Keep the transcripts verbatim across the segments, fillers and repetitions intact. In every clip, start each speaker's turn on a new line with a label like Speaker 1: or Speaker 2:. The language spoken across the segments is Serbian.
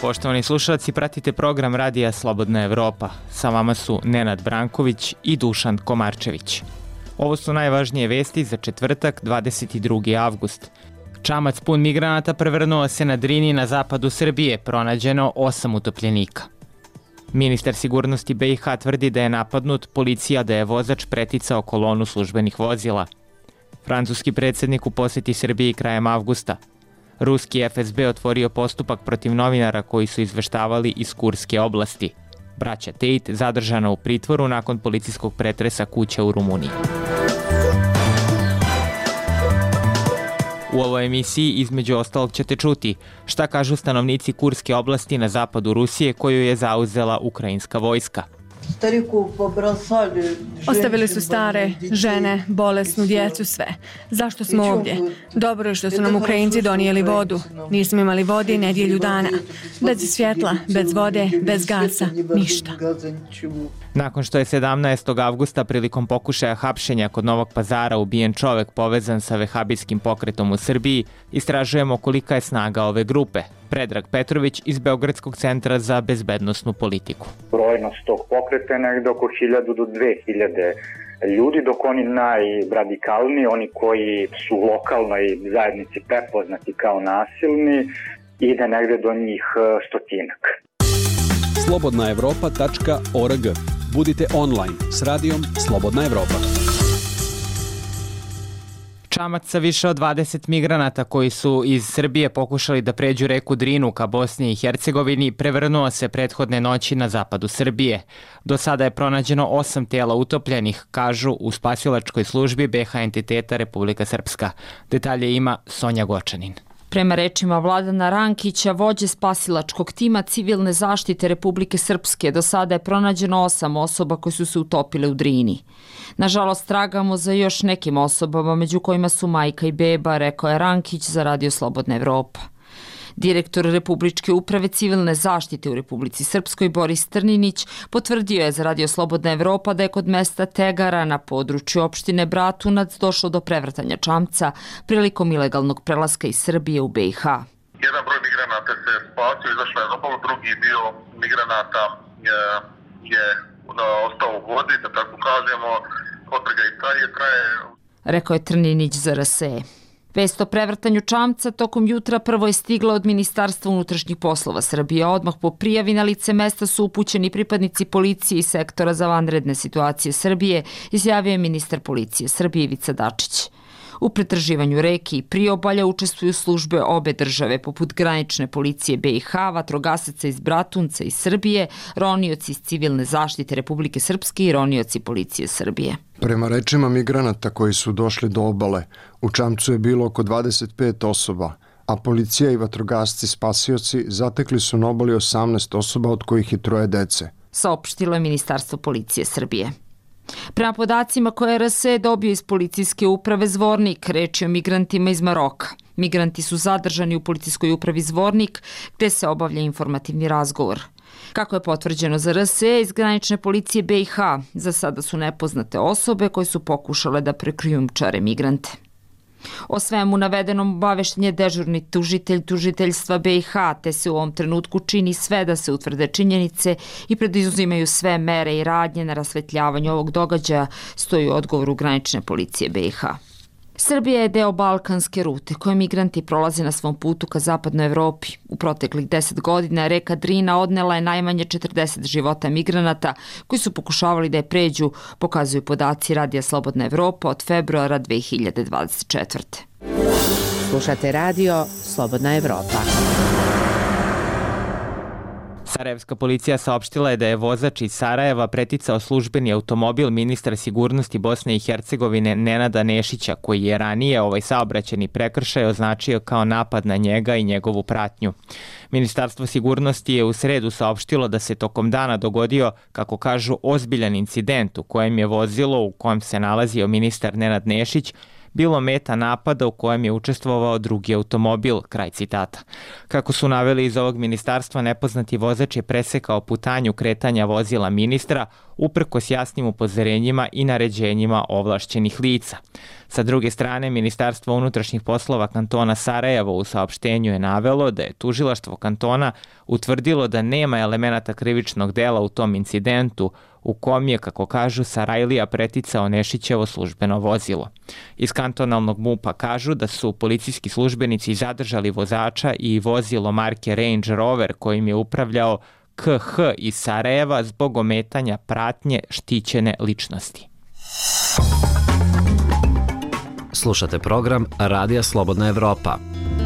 Speaker 1: Poštovani slušalci, pratite program Radija Slobodna Evropa. Sa vama su Nenad Branković i Dušan Komarčević. Ovo su najvažnije vesti za četvrtak, dvadeset drugi avgust. Čamac pun migranata prevrnuo se na Drini na zapadu Srbije, pronađeno osam utopljenika. Ministar sigurnosti B i H tvrdi da je napadnut, policija da je vozač preticao kolonu službenih vozila. Francuski predsjednik u posjeti Srbiji krajem avgusta. Ruski F S B otvorio postupak protiv novinara koji su izveštavali iz Kurske oblasti. Braća Tate zadržana u pritvoru nakon policijskog pretresa kuća u Rumuniji. U ovoj emisiji između ostalog ćete čuti šta kažu stanovnici Kurske oblasti na zapadu Rusije koju je zauzela ukrajinska vojska.
Speaker 2: Ostavili su stare, žene, bolesnu djecu, sve. Zašto smo ovdje? Dobro je što su nam Ukrajinci donijeli vodu. Nismo imali vode nedjelju dana. Bez svjetla, bez vode, bez gasa, ništa.
Speaker 1: Nakon što je sedamnaestog avgusta prilikom pokušaja hapšenja kod Novog Pazara ubijen čovek povezan sa vehabijskim pokretom u Srbiji, istražujemo kolika je snaga ove grupe. Predrag Petrović iz Beogradskog centra za bezbednosnu politiku.
Speaker 3: Brojnost tog pokreta je negde oko hiljadu do dve hiljade ljudi, dok oni najradikalniji, oni koji su u lokalnoj zajednici prepoznati kao nasilni, ide negde do njih stotinak.
Speaker 4: slobodna evropa tačka org. Budite online s radijom Slobodna Evropa.
Speaker 1: Čamac sa više od dvadeset migranata koji su iz Srbije pokušali da pređu reku Drinu ka Bosni i Hercegovini prevrnuo se prethodne noći na zapadu Srbije. Do sada je pronađeno osam tela utopljenih, kažu u spasilačkoj službi B H entiteta Republika Srpska. Detalje ima Sonja Gočanin.
Speaker 5: Prema rečima Vladana Rankića, vođe spasilačkog tima civilne zaštite Republike Srpske, do sada je pronađeno osam osoba koji su se utopile u Drini. Nažalost, tragamo za još nekim osobama, među kojima su majka i beba, rekao je Rankić za Radio Slobodna Evropa. Direktor Republičke uprave civilne zaštite u Republici Srpskoj Boris Trninić potvrdio je za Radio Slobodna Evropa da je kod mesta Tegara na području opštine Bratunac došlo do prevrtanja čamca prilikom ilegalnog prelaska iz Srbije u B i H.
Speaker 6: Jedan broj migranata se spasio, izašla je obala, drugi dio migranata je, je ostao u vodi, da tako kažemo, potraga i traje, traje.
Speaker 5: Rekao je Trninić za R S E. Vest o prevrtanju čamca tokom jutra prvo je stigla od Ministarstva unutrašnjih poslova Srbije. Odmah po prijavi na lice mesta su upućeni pripadnici policije i sektora za vanredne situacije Srbije, izjavio je ministar policije Srbije Ivica Dačić. U pretraživanju reke i priobalja učestvuju službe obe države, poput granične policije B i H, vatrogasaca iz Bratunca i Srbije, ronioci iz civilne zaštite Republike Srpske i ronioci policije Srbije.
Speaker 7: Prema rečima migranata koji su došli do obale, u čamcu je bilo oko dvadeset pet osoba, a policija i vatrogasci spasioci zatekli su na obali osamnaest osoba, od kojih je troje dece.
Speaker 5: Saopštilo je Ministarstvo policije Srbije. Prema podacima koje R S E dobio iz policijske uprave Zvornik, reč je o migrantima iz Maroka. Migranti su zadržani u policijskoj upravi Zvornik, gde se obavlja informativni razgovor. Kako je potvrđeno za R S E, iz granične policije B i H, za sada su nepoznate osobe koje su pokušale da prekrijumčare migrante. O svemu navedenom obavešten je dežurni tužitelj tužiteljstva B i H, te se u ovom trenutku čini sve da se utvrde činjenice i preduzimaju sve mere i radnje na rasvetljavanju ovog događaja, stoji u odgovoru granične policije B i H. Srbija je deo balkanske rute koje migranti prolaze na svom putu ka zapadnoj Evropi. U proteklih deset godina reka Drina odnela je najmanje četrdeset života migranata koji su pokušavali da je pređu, pokazuju podaci Radija Slobodna Evropa od februara dve hiljade dvadeset četvrte.
Speaker 8: Slušate Radio Slobodna Evropa.
Speaker 1: Sarajevska policija saopštila je da je vozač iz Sarajeva preticao službeni automobil ministra sigurnosti Bosne i Hercegovine Nenada Nešića, koji je ranije ovaj saobraćajni prekršaj označio kao napad na njega i njegovu pratnju. Ministarstvo sigurnosti je u sredu saopštilo da se tokom dana dogodio, kako kažu, ozbiljan incident u kojem je vozilo u kojem se nalazio ministar Nenad Nešić bilo meta napada u kojem je učestvovao drugi automobil, kraj citata. Kako su naveli iz ovog ministarstva, nepoznati vozač je presekao putanju kretanja vozila ministra uprkos jasnim upozorenjima i naređenjima ovlašćenih lica. Sa druge strane, Ministarstvo unutrašnjih poslova kantona Sarajevo u saopštenju je navelo da je tužilaštvo kantona utvrdilo da nema elemenata krivičnog dela u tom incidentu u kom je, kako kažu, Sarajlija preticao Nešićevo službeno vozilo. Iz kantonalnog MUP-a kažu da su policijski službenici zadržali vozača i vozilo marke Range Rover kojim je upravljao K H iz Sarajeva zbog ometanja pratnje štićene ličnosti.
Speaker 9: Slušate program Radija Slobodna Evropa.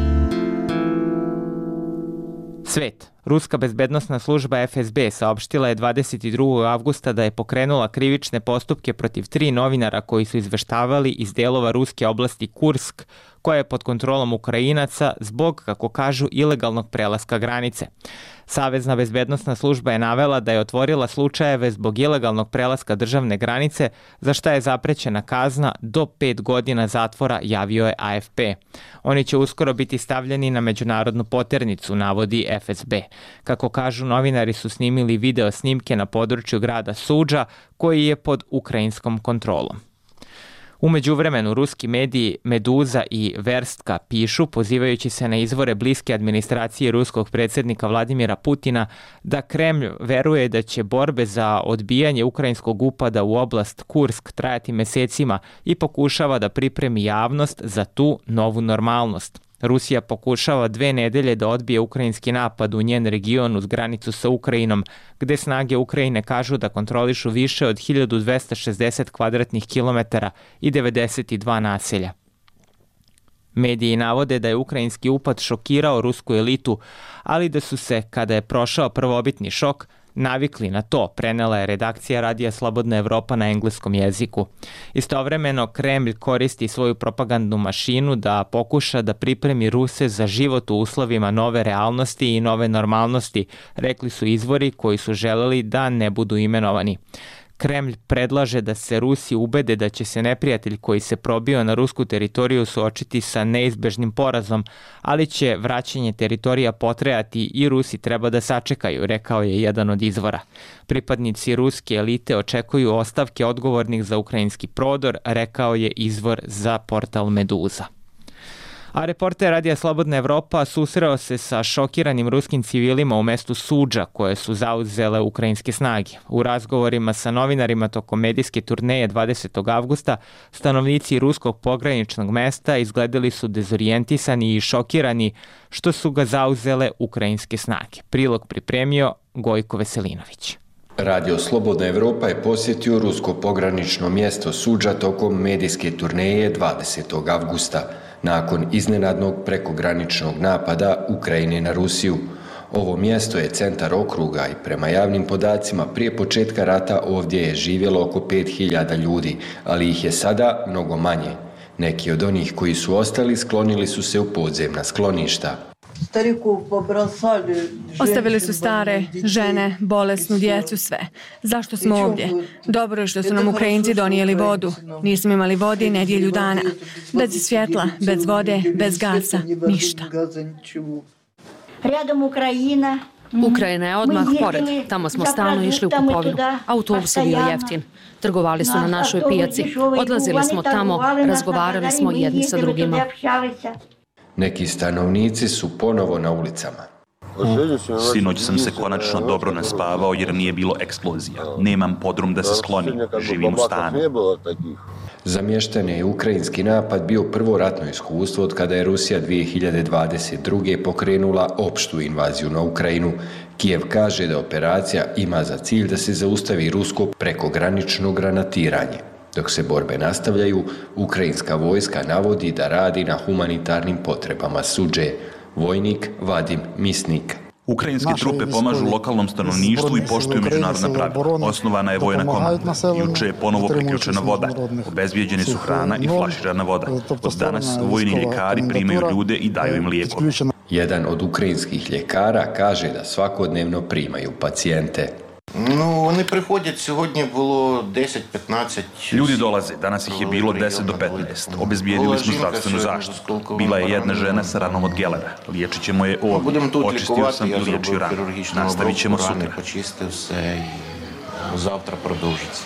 Speaker 1: Svet. Ruska bezbednosna služba F S B saopštila je dvadeset drugog avgusta da je pokrenula krivične postupke protiv tri novinara koji su izveštavali iz delova ruske oblasti Kursk, koja je pod kontrolom Ukrajinaca zbog, kako kažu, ilegalnog prelaska granice. Savezna bezbednosna služba je navela da je otvorila slučajeve zbog ilegalnog prelaska državne granice, za šta je zaprećena kazna do pet godina zatvora, javio je A F P. Oni će uskoro biti stavljeni na međunarodnu poternicu, navodi F S B. Kako kažu, novinari su snimili video snimke na području grada Suđa, koji je pod ukrajinskom kontrolom. U međuvremenu, ruski mediji Meduza i Verstka pišu, pozivajući se na izvore bliske administracije ruskog predsjednika Vladimira Putina, da Kremlj veruje da će borbe za odbijanje ukrajinskog upada u oblast Kursk trajati mesecima i pokušava da pripremi javnost za tu novu normalnost. Rusija pokušava dve nedelje da odbije ukrajinski napad u njen region uz granicu sa Ukrajinom, gde snage Ukrajine kažu da kontrolišu više od hiljadu dvesta šezdeset kvadratnih kilometara i devedeset dva naselja. Mediji navode da je ukrajinski upad šokirao rusku elitu, ali da su se, kada je prošao prvobitni šok, navikli na to, prenela je redakcija Radija Slobodna Evropa na engleskom jeziku. Istovremeno, Kremlj koristi svoju propagandnu mašinu da pokuša da pripremi Ruse za život u uslovima nove realnosti i nove normalnosti, rekli su izvori koji su želeli da ne budu imenovani. Kremlj predlaže da se Rusi ubede da će se neprijatelj koji se probio na rusku teritoriju suočiti sa neizbežnim porazom, ali će vraćanje teritorija potrajati i Rusi treba da sačekaju, rekao je jedan od izvora. Pripadnici ruske elite očekuju ostavke odgovornih za ukrajinski prodor, rekao je izvor za portal Meduza. A reporter Radija Slobodna Evropa susreo se sa šokiranim ruskim civilima u mestu Suđa koje su zauzele ukrajinske snage. U razgovorima sa novinarima tokom medijske turneje dvadesetog avgusta stanovnici ruskog pograničnog mesta izgledali su dezorijentisani i šokirani što su ga zauzele ukrajinske snage. Prilog pripremio Gojko Veselinović.
Speaker 10: Radio Slobodna Evropa je posjetio rusko pogranično mjesto Suđa tokom medijske turneje dvadesetog avgusta. Nakon iznenadnog prekograničnog napada Ukrajine na Rusiju. Ovo mjesto je centar okruga i prema javnim podacima prije početka rata ovdje je živjelo oko pet hiljada ljudi, ali ih je sada mnogo manje. Neki od onih koji su ostali sklonili su se u podzemna skloništa.
Speaker 2: Ostavili su stare, žene, bolesnu djecu, sve. Zašto smo ovdje? Dobro je što su nam Ukrajinci donijeli vodu. Nismo imali vode nedjelju dana. Bez svjetla, bez vode, bez gasa, ništa.
Speaker 11: Ukrajina je odmah pored. Tamo smo stalno išli u kupovinu. Autobus je bio jeftin. Trgovali su na našoj pijaci. Odlazili smo tamo, razgovarali smo jedni sa drugima.
Speaker 10: Neki stanovnici su ponovo na ulicama.
Speaker 12: Sinoć sam se konačno dobro naspavao jer nije bilo eksplozija. Nemam podrum da se sklonim. Živim u stanu.
Speaker 10: Za mještane je ukrajinski napad bio prvo ratno iskustvo od kada je Rusija dvije hiljade dvadeset druge pokrenula opštu invaziju na Ukrajinu. Kijev kaže da operacija ima za cilj da se zaustavi rusko prekogranično granatiranje. Dok se borbe nastavljaju, ukrajinska vojska navodi da radi na humanitarnim potrebama Suđe. Vojnik Vadim Misnik.
Speaker 12: Ukrajinske trupe pomažu lokalnom stanovništvu i poštuju međunarodna pravila. Osnovana je vojna komanda. Juče je ponovo priključena voda. Obezbijeđeni su hrana i flaširana voda. Od danas vojni ljekari primaju ljude i daju im lijekove.
Speaker 10: Jedan od ukrajinskih ljekara kaže da svakodnevno primaju pacijente.
Speaker 13: No, oni prihodять, сьогодні було deset do petnaest.
Speaker 12: Ljudi dolaze, danas ih je bilo deset do petnaest. Obezbijedili smo zdravstvenu zaštitu. Bila je jedna žena sa ranom od gelera. Liječit ćemo je ovdje. Očistio sam i liječio ranu. Nastavit ćemo sutra.
Speaker 13: Почистив все і завтра продовжиться.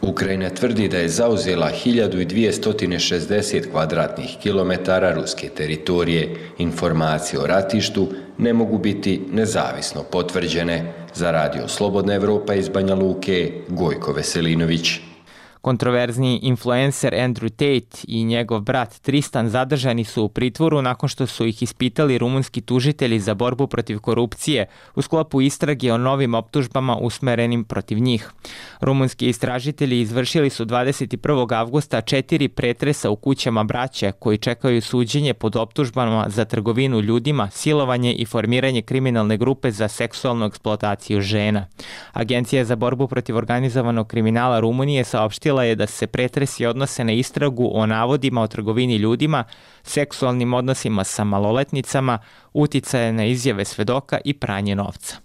Speaker 10: Ukrajina tvrdi da je zauzela hiljadu dvjesto šezdeset kvadratnih kilometara ruske teritorije. Informacije o ratištu ne mogu biti nezavisno potvrđene. Za Radio Slobodna Evropa iz Banja Luke, Gojko Veselinović.
Speaker 1: Kontroverzni influencer Andrew Tate i njegov brat Tristan zadržani su u pritvoru nakon što su ih ispitali rumunski tužitelji za borbu protiv korupcije u sklopu istrage o novim optužbama usmerenim protiv njih. Rumunski istražitelji izvršili su dvadeset prvog avgusta četiri pretresa u kućama braće koji čekaju suđenje pod optužbama za trgovinu ljudima, silovanje i formiranje kriminalne grupe za seksualnu eksploataciju žena. Agencija za borbu protiv organizovanog kriminala Rumunije saopštila je da se pretresi odnose na istragu o navodima o trgovini ljudima, seksualnim odnosima sa maloletnicama, uticaje na izjave svedoka i pranje novca.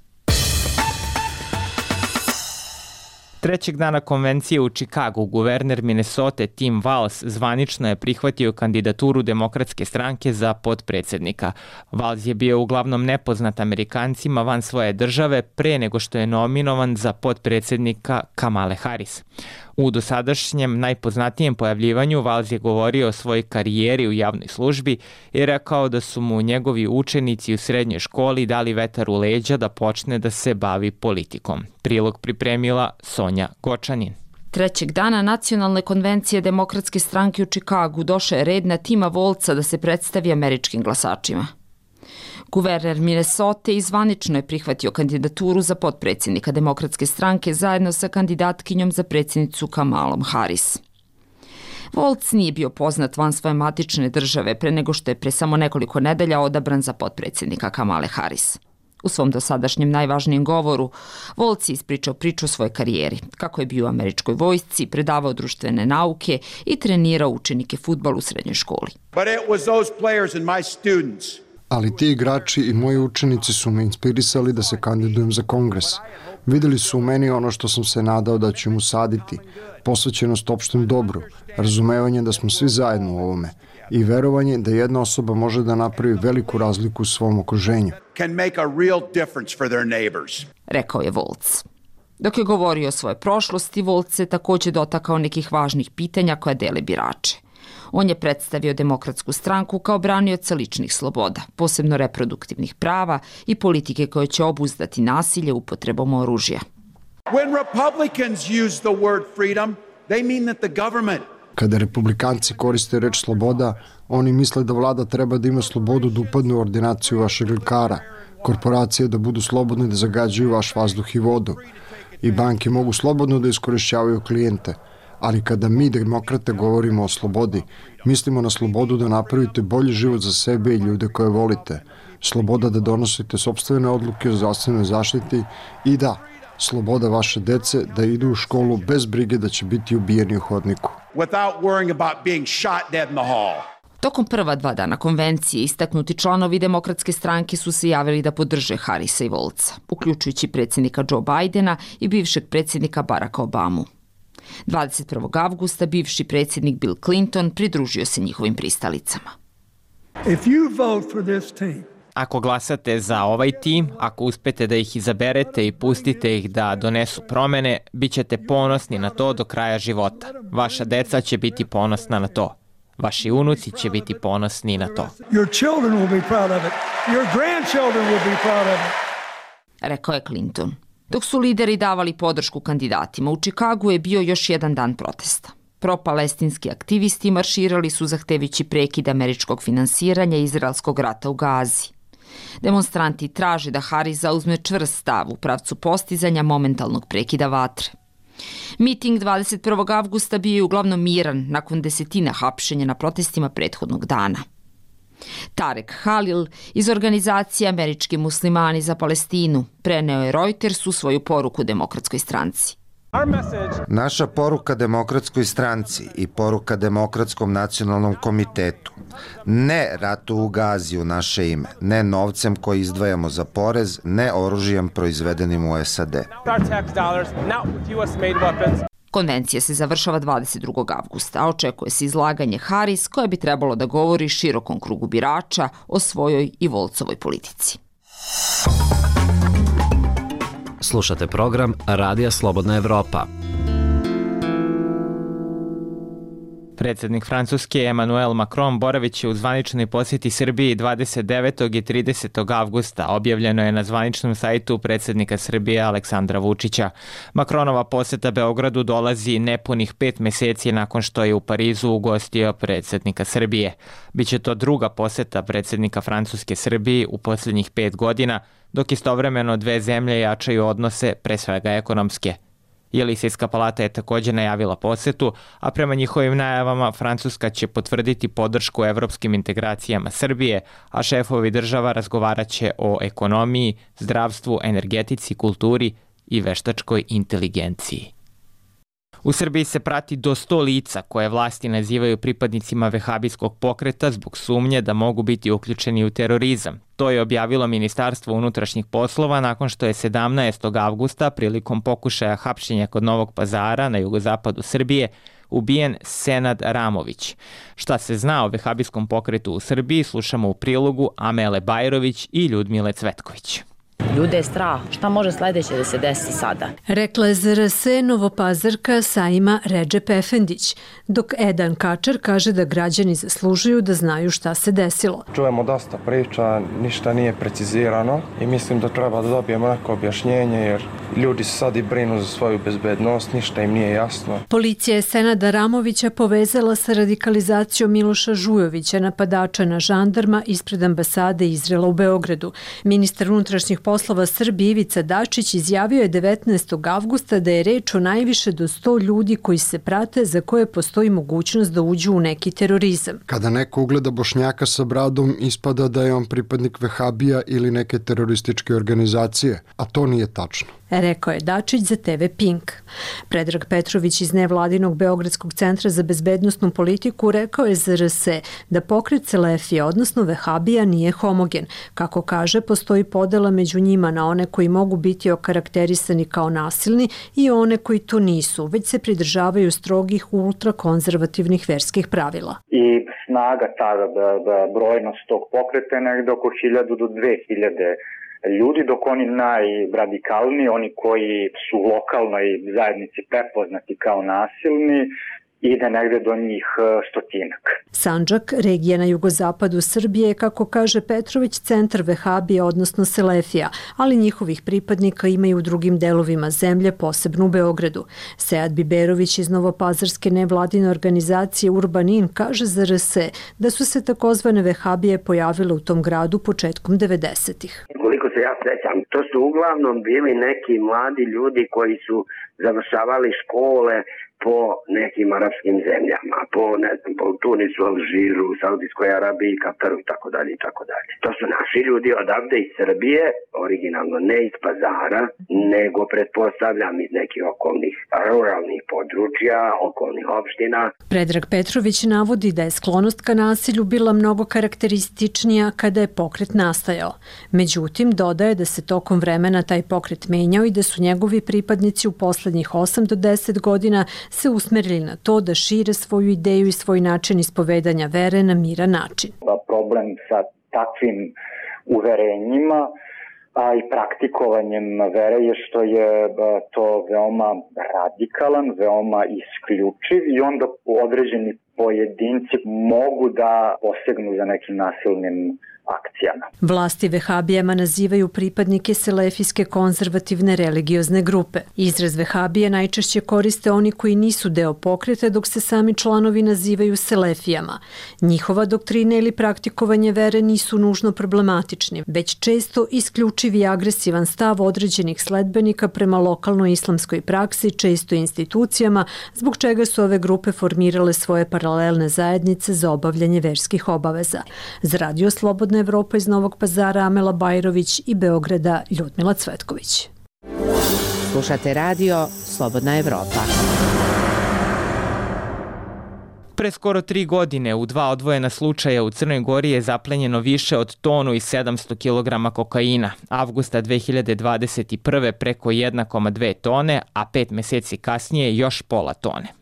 Speaker 1: Trećeg dana konvencije u Čikagu guverner Minnesote Tim Walz zvanično je prihvatio kandidaturu Demokratske stranke za potpredsjednika. Walz je bio uglavnom nepoznat Amerikancima van svoje države pre nego što je nominovan za potpredsjednika Kamale Harris. U dosadašnjem najpoznatijem pojavljivanju Walz je govorio o svojoj karijeri u javnoj službi i rekao da su mu njegovi učenici u srednjoj školi dali vetar u leđa da počne da se bavi politikom. Prilog pripremila Sonja Gočanin.
Speaker 5: Trećeg dana nacionalne konvencije Demokratske stranke u Čikagu došao je red na Tima Volca da se predstavi američkim glasačima. Guverner Minnesote izvanično je prihvatio kandidaturu za potpredsjednika Demokratske stranke zajedno sa kandidatkinjom za predsjednicu Kamalom Harris. Volc nije bio poznat van svoje matične države pre nego što je pre samo nekoliko nedelja odabran za potpredsjednika Kamale Harris. U svom dosadašnjem najvažnijem govoru, Volc je ispričao priču o svojoj karijeri, kako je bio u američkoj vojsci, predavao društvene nauke i trenirao učenike fudbal u srednjoj školi.
Speaker 14: But it was those players and my students.
Speaker 7: Ali ti igrači i moji učenici su me inspirisali da se kandidujem za kongres. Videli su u meni ono što sam se nadao da ću mu saditi, posvećenost opštem dobru, razumevanje da smo svi zajedno u ovome i verovanje da jedna osoba može da napravi veliku razliku u svom okruženju.
Speaker 14: Can make a real difference for their neighbors.
Speaker 5: Rekao je Volc. Dok je govorio o svojoj prošlosti, Volc se također dotakao nekih važnih pitanja koja dele birače. On je predstavio Demokratsku stranku kao branioca ličnih sloboda, posebno reproduktivnih prava i politike koje će obuzdati nasilje upotrebom oružja.
Speaker 14: When Republicans use the word freedom, they mean that the government.
Speaker 7: Kada republikanci koriste reč sloboda, oni misle da vlada treba da ima slobodu da upadne u ordinaciju vašeg lekara, korporacije da budu slobodne da zagađuju vaš vazduh i vodu i banke mogu slobodno da iskorišćavaju klijente. Ali kada mi, demokrate, govorimo o slobodi, mislimo na slobodu da napravite bolji život za sebe i ljude koje volite, sloboda da donosite sopstvene odluke o zdravstvenoj zaštiti i da, sloboda vaše dece da idu u školu bez brige da će biti ubijeni u hodniku.
Speaker 14: Without worrying about being shot dead in the hall.
Speaker 5: Tokom prva dva dana konvencije istaknuti članovi Demokratske stranke su se javili da podrže Harrisa i Volca, uključujući predsjednika Joe Bidena i bivšeg predsjednika Baracka Obamu. dvadeset prvog avgusta bivši predsjednik Bill Clinton pridružio se njihovim pristalicama.
Speaker 15: If you vote for this team,
Speaker 1: Ako glasate za ovaj tim, ako uspete da ih izaberete i pustite ih da donesu promene, bit ćete ponosni na to do kraja života. Vaša deca će biti ponosna na to. Vaši unuci će biti ponosni na to.
Speaker 15: your children will be proud of it. Your grandchildren will be proud of it.
Speaker 5: Rekao je Clinton. Dok su lideri davali podršku kandidatima, u Čikagu je bio još jedan dan protesta. Pro-palestinski aktivisti marširali su zahtevajući prekid američkog finansiranja izraelskog rata u Gazi. Demonstranti traže da Harris zauzme čvrst stav u pravcu postizanja momentalnog prekida vatre. Miting dvadeset prvog avgusta bio je uglavnom miran nakon desetina hapšenja na protestima prethodnog dana. Tarek Halil iz organizacije Američki muslimani za Palestinu preneo je Reutersu svoju poruku Demokratskoj stranci.
Speaker 16: Naša poruka Demokratskoj stranci i poruka Demokratskom nacionalnom komitetu. Ne ratu u Gazi u naše ime, ne novcem koji izdvajamo za porez, ne oružjem proizvedenim u S A D.
Speaker 5: Konvencija se završava dvadeset drugog avgusta, a očekuje se izlaganje Harris koje bi trebalo da govori širokom krugu birača o svojoj i Volcovoj politici.
Speaker 9: Slušate program Radija Slobodna Evropa.
Speaker 1: Predsednik Francuske Emmanuel Macron boraviće u zvaničnoj posjeti Srbiji dvadeset devetog i tridesetog avgusta, objavljeno je na zvaničnom sajtu predsednika Srbije Aleksandra Vučića. Macronova posjeta Beogradu dolazi nepunih pet meseci nakon što je u Parizu ugostio predsednika Srbije. Biće to druga posjeta predsednika Francuske Srbiji u posljednjih pet godina, dok istovremeno dve zemlje jačaju odnose, pre svega ekonomske. Jelisejska palata je također najavila posjetu, a prema njihovim najavama Francuska će potvrditi podršku evropskim integracijama Srbije, a šefovi država razgovarat će o ekonomiji, zdravstvu, energetici, kulturi i veštačkoj inteligenciji. U Srbiji se prati do sto lica koje vlasti nazivaju pripadnicima vehabijskog pokreta zbog sumnje da mogu biti uključeni u terorizam. To je objavilo Ministarstvo unutrašnjih poslova nakon što je sedamnaestog avgusta prilikom pokušaja hapšenja kod Novog Pazara na jugozapadu Srbije ubijen Senad Ramović. Šta se zna o vehabijskom pokretu u Srbiji slušamo u prilogu Amele Bajrović i Ljudmile Cvetković.
Speaker 17: Ljude je strah. Šta može sledeće da se desi sada?
Speaker 18: Rekla je Z R S Novopazarka Saima Redžep Efendić, dok Edan Kačar kaže da građani zaslužuju da znaju šta se desilo.
Speaker 19: Čujemo dosta priča, ništa nije precizirano i mislim da treba da dobijemo neko objašnjenje jer ljudi se sad i brinu za svoju bezbednost, ništa im nije jasno.
Speaker 18: Policija je Senada Ramovića povezala sa radikalizacijom Miloša Žujovića, napadača na žandarma ispred ambasade Izraela u Beogradu. Ministar unutrašnjih poslova Srbije Ivica Dačić izjavio je devetnaestog avgusta da je reč o najviše do sto ljudi koji se prate za koje postoji mogućnost da uđu u neki terorizam.
Speaker 7: Kada neko ugleda Bošnjaka sa bradom, ispada da je on pripadnik vehabija ili neke terorističke organizacije, a to nije tačno,
Speaker 18: rekao je Dačić za T V Pink. Predrag Petrović iz nevladinog Beogradskog centra za bezbednosnu politiku rekao je Z R S da pokret Selefija, odnosno vehabija, nije homogen. Kako kaže, postoji podela među njima na one koji mogu biti okarakterisani kao nasilni i one koji to nisu, već se pridržavaju strogih ultrakonzervativnih verskih pravila.
Speaker 3: I snaga, ta brojnost tog pokreta je negde oko hiljadu do dve hiljade ljudi, dok oni najradikalniji, oni koji su u lokalnoj zajednici prepoznati kao nasilni, ide negde do njih stotinak.
Speaker 18: Sandžak, regija na jugozapadu Srbije, kako kaže Petrović, centar vehabija, odnosno Selefija, ali njihovih pripadnika ima i u drugim delovima zemlje, posebno u Beogradu. Sead Biberović iz Novopazarske nevladine organizacije Urbanin kaže za R S da su se takozvane vehabije pojavile u tom gradu početkom devedesetih.
Speaker 20: Koliko se ja sećam, to su uglavnom bili neki mladi ljudi koji su završavali škole po nekim arapskim zemljama, po, ne znam, po Tunisu, Alžiru, Saudijskoj Arabiji, Kataru i tako dalje i tako dalje. To su naši ljudi odavde iz Srbije, originalno ne iz Pazara, nego pretpostavljam iz nekih okolnih ruralnih područja, okolnih opština.
Speaker 18: Predrag Petrović navodi da je sklonost ka nasilju bila mnogo karakterističnija kada je pokret nastajao. Međutim, dodaje da se tokom vremena taj pokret menjao i da su njegovi pripadnici u poslednjih osam do deset godina se usmerili na to da šire svoju ideju i svoj način ispovedanja vere na miran način.
Speaker 3: Problem sa takvim uverenjima a i praktikovanjem vere je što je to veoma radikalan, veoma isključiv i onda određeni pojedinci mogu da posegnu za nekim nasilnim akcijama.
Speaker 18: Vlasti vehabijama nazivaju pripadnike selefijske konzervativne religiozne grupe. Izraz vehabije najčešće koriste oni koji nisu deo pokreta, dok se sami članovi nazivaju selefijama. Njihova doktrina ili praktikovanje vere nisu nužno problematični, već često isključiv i agresivan stav određenih sledbenika prema lokalnoj islamskoj praksi, često institucijama, zbog čega su ove grupe formirale svoje paralelne zajednice za obavljanje verskih obaveza. Za Radio Slobodna Evropa iz Novog Pazara Amela Bajrović i Beograda Ljudmila Cvetković.
Speaker 8: Slušate radio Slobodna Evropa.
Speaker 1: Pre skoro tri godine u dva odvojena slučaja u Crnoj Gori je zaplenjeno više od tonu i sedamsto kilograma kokaina. Avgusta dve hiljade dvadeset prve preko jedna zarez dve tone, a pet meseci kasnije još pola tone.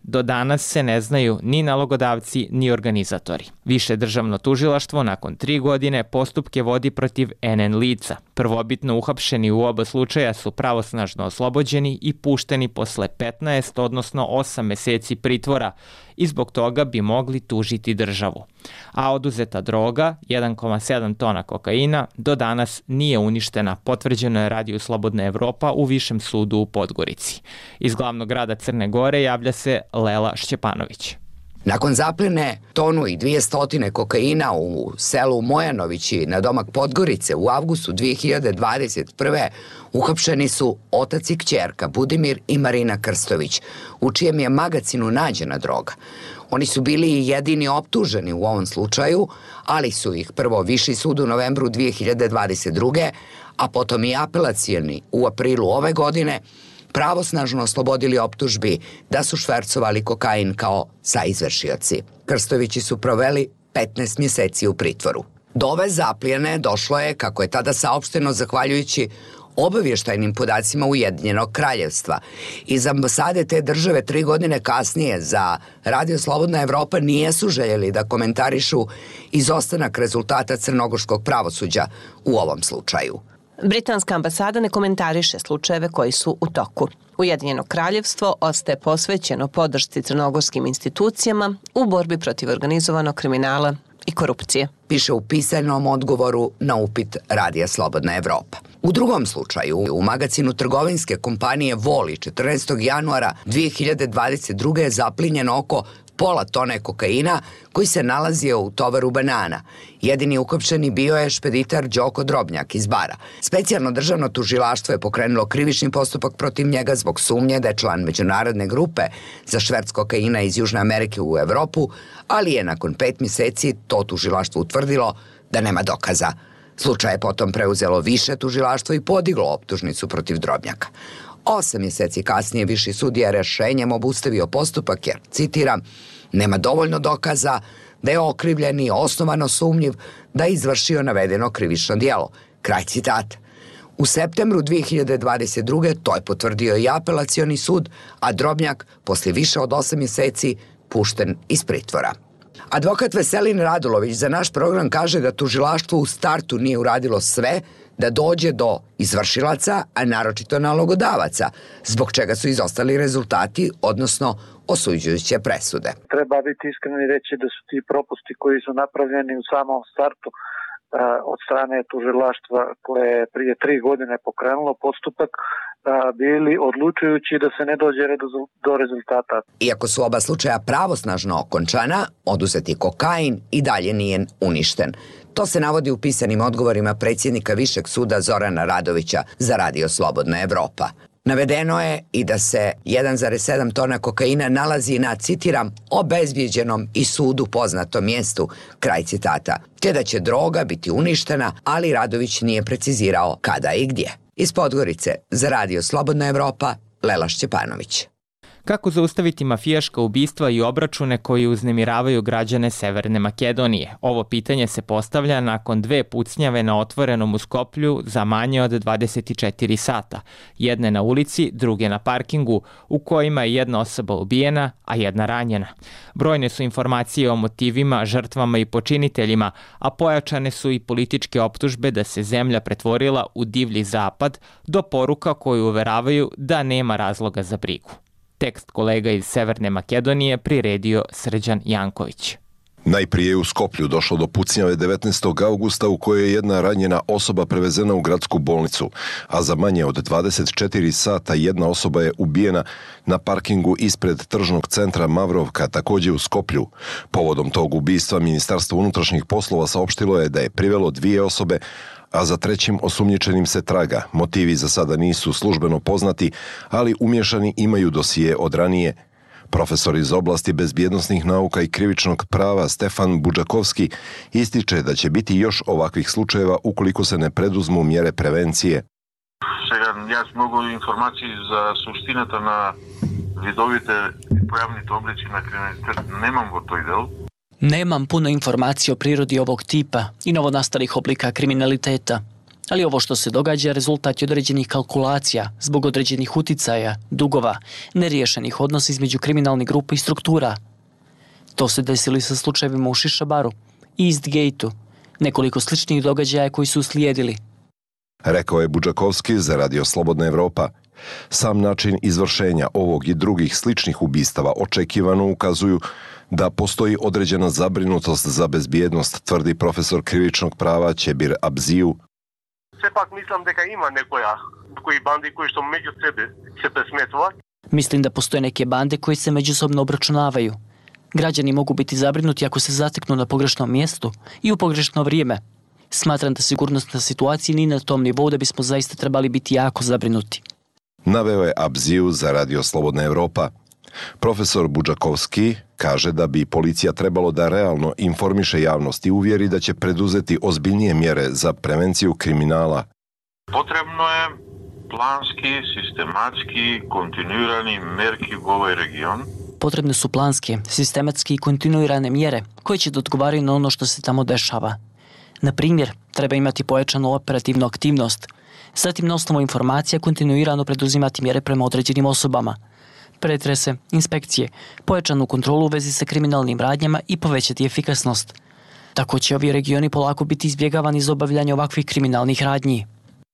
Speaker 1: Do danas se ne znaju ni nalogodavci ni organizatori. Više državno tužilaštvo nakon tri godine postupke vodi protiv N N lica. Prvobitno uhapšeni u oba slučaja su pravosnažno oslobođeni i pušteni posle petnaest, odnosno osam meseci pritvora i zbog toga bi mogli tužiti državu. A oduzeta droga, jedan zarez sedam tona kokaina, do danas nije uništena, potvrđeno je Radiju Slobodna Evropa u Višem sudu u Podgorici. Iz glavnog grada Crne Gore javlja se Lela Šćepanović.
Speaker 21: Nakon zapljene tonu i dvije stotine kokaina u selu Mojanovići na domak Podgorice u avgustu dve hiljade dvadeset prve. uhapšeni su otac i kćerka Budimir i Marina Krstović, u čijem je magacinu nađena droga. Oni su bili i jedini optuženi u ovom slučaju, ali su ih prvo Viši sud u novembru dve hiljade dvadeset druge. a potom i apelacioni u aprilu ove godine pravosnažno oslobodili optužbi da su švercovali kokain kao saizvršioci. Krstovići su proveli petnaest mjeseci u pritvoru. Do ove zaplijene došlo je, kako je tada saopšteno, zahvaljujući obavještajnim podacima Ujedinjenog kraljevstva. Iz ambasade te države tri godine kasnije za Radio Slobodna Evropa nijesu željeli da komentarišu izostanak rezultata crnogorskog pravosuđa u ovom slučaju.
Speaker 22: Britanska ambasada ne komentariše slučajeve koji su u toku. Ujedinjeno kraljevstvo ostaje posvećeno podršci crnogorskim institucijama u borbi protiv organizovanog kriminala i korupcije.
Speaker 21: Piše u pisanom odgovoru na upit Radija Slobodna Evropa. U drugom slučaju, u magacinu trgovinske kompanije Voli četrnaestog januara dve hiljade dvadeset druge. je zaplinjeno oko pola tone kokaina koji se nalazio u tovaru banana. Jedini ukopčeni bio je špeditar Đoko Drobnjak iz Bara. Specijalno državno tužilaštvo je pokrenulo krivični postupak protiv njega zbog sumnje da je član međunarodne grupe za šverc kokaina iz Južne Amerike u Evropu, ali je nakon pet mjeseci to tužilaštvo utvrdilo da nema dokaza. Slučaj je potom preuzelo više tužilaštvo i podiglo optužnicu protiv Drobnjaka. Osam mjeseci kasnije Viši sud je rješenjem obustavio postupak jer, citiram, nema dovoljno dokaza da je okrivljeni osnovano sumnjiv da je izvršio navedeno krivično djelo. Kraj citata. U septembru dve hiljade dvadeset druge. to je potvrdio i apelacioni sud, a Drobnjak poslije više od osam mjeseci pušten iz pritvora. Advokat Veselin Radulović za naš program kaže da tužilaštvo u startu nije uradilo sve da dođe do izvršilaca, a naročito nalogodavaca, zbog čega su izostali rezultati, odnosno osuđujuće presude.
Speaker 23: Treba biti iskren i reći da su ti propusti koji su napravljeni u samom startu od strane tužilaštva koje je prije tri godine pokrenulo postupak bili odlučujući da se ne dođe do rezultata.
Speaker 21: Iako su oba slučaja pravosnažno okončana, oduzeti kokain i dalje nije uništen. To se navodi u pisanim odgovorima predsjednika Višeg suda Zorana Radovića za Radio Slobodna Evropa. Navedeno je i da se jedan zarez sedam tona kokaina nalazi na, citiram, obezbijeđenom i sudu poznatom mjestu, kraj citata, te da će droga biti uništena, ali Radović nije precizirao kada i gdje. Iz Podgorice za Radio Slobodna Evropa, Lela Šćepanović.
Speaker 1: Kako zaustaviti mafijaška ubistva i obračune koji uznemiravaju građane Severne Makedonije? Ovo pitanje se postavlja nakon dve pucnjave na otvorenom u Skoplju za manje od dvadeset četiri sata. Jedne na ulici, druge na parkingu, u kojima je jedna osoba ubijena, a jedna ranjena. Brojne su informacije o motivima, žrtvama i počiniteljima, a pojačane su i političke optužbe da se zemlja pretvorila u divlji zapad, do poruka koju uveravaju da nema razloga za brigu. Tekst kolega iz Severne Makedonije priredio Srđan Janković.
Speaker 24: Najprije je u Skoplju došlo do pucnjave devetnaestog augusta u kojoj je jedna ranjena osoba prevezena u gradsku bolnicu, a za manje od dvadeset četiri sata jedna osoba je ubijena na parkingu ispred tržnog centra Mavrovka, također u Skoplju. Povodom tog ubistva Ministarstvo unutrašnjih poslova saopštilo je da je privelo dvije osobe, a za trećim osumnjičenim se traga. Motivi za sada nisu službeno poznati, ali umješani imaju dosije od ranije. Profesor iz oblasti bezbjednosnih nauka i krivičnog prava Stefan Budžakovski ističe da će biti još ovakvih slučajeva ukoliko se ne preduzmu mjere prevencije.
Speaker 6: Сега јас многу информации за суштината на видовите и појавните облици на криминалитет немам во тој дел.
Speaker 25: Nemam puno informacija o prirodi ovog tipa i novonastalih oblika kriminaliteta.
Speaker 2: Ali ovo što se događa rezultat je određenih kalkulacija zbog određenih uticaja, dugova, neriješenih odnosa između kriminalnih grupa i struktura. To se desilo i sa slučajevima u Šišabaru, Eastgateu, nekoliko sličnih događaja koji su uslijedili.
Speaker 24: Rekao je Budžakovski za Radio Slobodna Evropa. Sam način izvršenja ovog i drugih sličnih ubistava očekivano ukazuju da postoji određena zabrinutost za bezbjednost, tvrdi profesor krivičnog prava Ćebir Abziju.
Speaker 6: Все пак мислам дека има некоја кои банди кои што меѓу себе се пресметуваат.
Speaker 2: Mislim da postoje neke bande koji se međusobno obračunavaju. Građani mogu biti zabrinuti ako se zateknu na pogrešnom mjestu i u pogrešno vrijeme. Smatram da sigurnosna situacija nije na tom nivou da bismo zaista trebali biti jako zabrinuti.
Speaker 24: Naveo je Abziju za Radio Slobodna Evropa. Profesor Budžakovski kaže da bi policija trebalo da realno informiše javnost i uvjeri da će preduzeti ozbiljnije mjere za prevenciju kriminala.
Speaker 4: Potrebno je planski, sistematski, kontinuirani merki u ovaj region.
Speaker 2: Potrebne su planske, sistematske i kontinuirane mjere koje će da odgovaraju na ono što se tamo dešava. Na primjer, treba imati pojačanu operativnu aktivnost, zatim na osnovu informacija kontinuirano preduzimati mjere prema određenim osobama, pretrese, inspekcije, pojačanu kontrolu u vezi sa kriminalnim radnjama i povećati efikasnost. Tako će ovi regioni polako biti izbjegavani za obavljanje ovakvih kriminalnih radnji.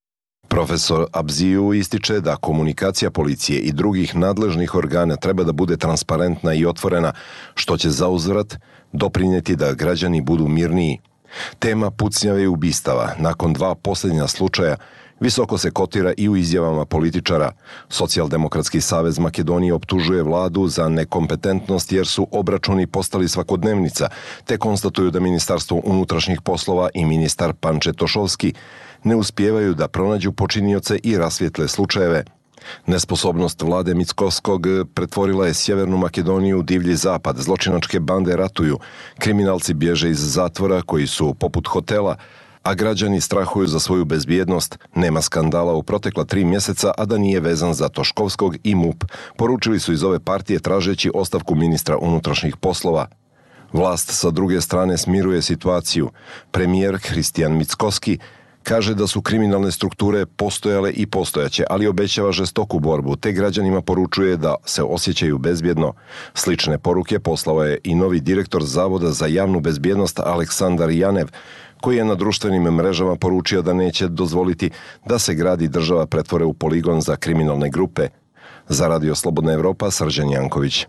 Speaker 24: Profesor Abziju ističe da komunikacija policije i drugih nadležnih organa treba da bude transparentna i otvorena, što će zauzvrat doprinijeti da građani budu mirniji. Tema pucnjave i ubistava nakon dva posljednja slučaja visoko se kotira i u izjavama političara. Socijaldemokratski savez Makedonije optužuje vladu za nekompetentnost jer su obračuni postali svakodnevnica, te konstatuju da Ministarstvo unutrašnjih poslova i ministar Panče Tošovski ne uspijevaju da pronađu počinioce i rasvijetle slučajeve. Nesposobnost vlade Mickovskog pretvorila je Sjevernu Makedoniju u divlji zapad, zločinačke bande ratuju, kriminalci bježe iz zatvora koji su poput hotela, a građani strahuju za svoju bezbjednost. Nema skandala u protekla tri mjeseca, a da nije vezan za Toškovskog i MUP, poručili su iz ove partije tražeći ostavku ministra unutrašnjih poslova. Vlast sa druge strane smiruje situaciju. Premijer Hristijan Mickovski kaže da su kriminalne strukture postojale i postojaće, ali obećava žestoku borbu, te građanima poručuje da se osjećaju bezbjedno. Slične poruke poslao je i novi direktor Zavoda za javnu bezbjednost Aleksandar Janev, koji je na društvenim mrežama poručio da neće dozvoliti da se grad i država pretvore u poligon za kriminalne grupe. Za Radio Slobodna Evropa, Srđan Janković.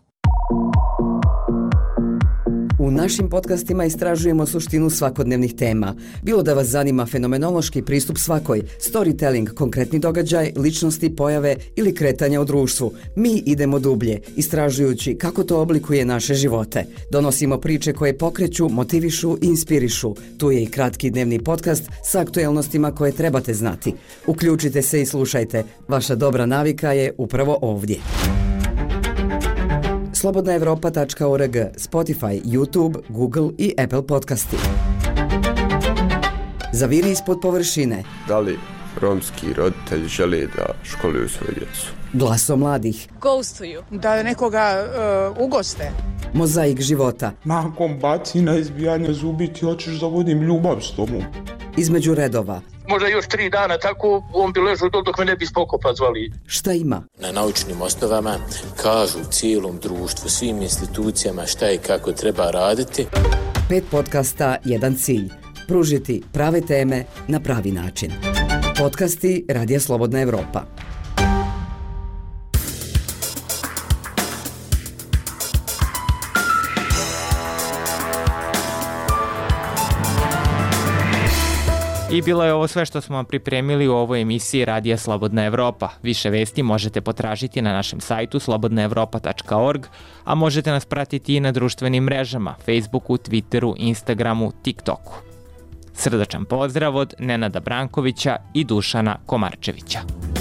Speaker 11: U našim podcastima istražujemo suštinu svakodnevnih tema. Bilo da vas zanima fenomenološki pristup svakoj, storytelling, konkretni događaj, ličnosti, pojave ili kretanja u društvu. Mi idemo dublje, istražujući kako to oblikuje naše živote. Donosimo priče koje pokreću, motivišu i inspirišu. Tu je i kratki dnevni podcast sa aktuelnostima koje trebate znati. Uključite se i slušajte. Vaša dobra navika je upravo ovdje. slobodna evropa tačka org, Spotify, YouTube, Google i Apple podcasti. Zaviri ispod površine.
Speaker 12: Da li romski roditelji žele da školuju svoju djecu?
Speaker 11: Glaso mladih.
Speaker 25: Ghostuju. Da nekoga uh, ugoste.
Speaker 11: Mozaik života.
Speaker 26: Nakon bacina, izbijanja zubi ti hoćeš da vodim ljubav s tobom.
Speaker 11: Između redova.
Speaker 27: Možda još tri dana tako, on bi ležao dok me ne bi spokopa zvali.
Speaker 11: Šta ima?
Speaker 28: Na naučnim osnovama kažu cijelom društvu, svim institucijama šta i kako treba raditi.
Speaker 11: Pet podcasta, jedan cilj. Pružiti prave teme na pravi način. Podcasti Radija Slobodna Evropa.
Speaker 1: I bilo je ovo sve što smo vam pripremili u ovoj emisiji Radija Slobodna Evropa. Više vesti možete potražiti na našem sajtu slobodna evropa tačka org, a možete nas pratiti i na društvenim mrežama, Facebooku, Twitteru, Instagramu, TikToku. Srdačan pozdrav od Nenada Brankovića i Dušana Komarčevića.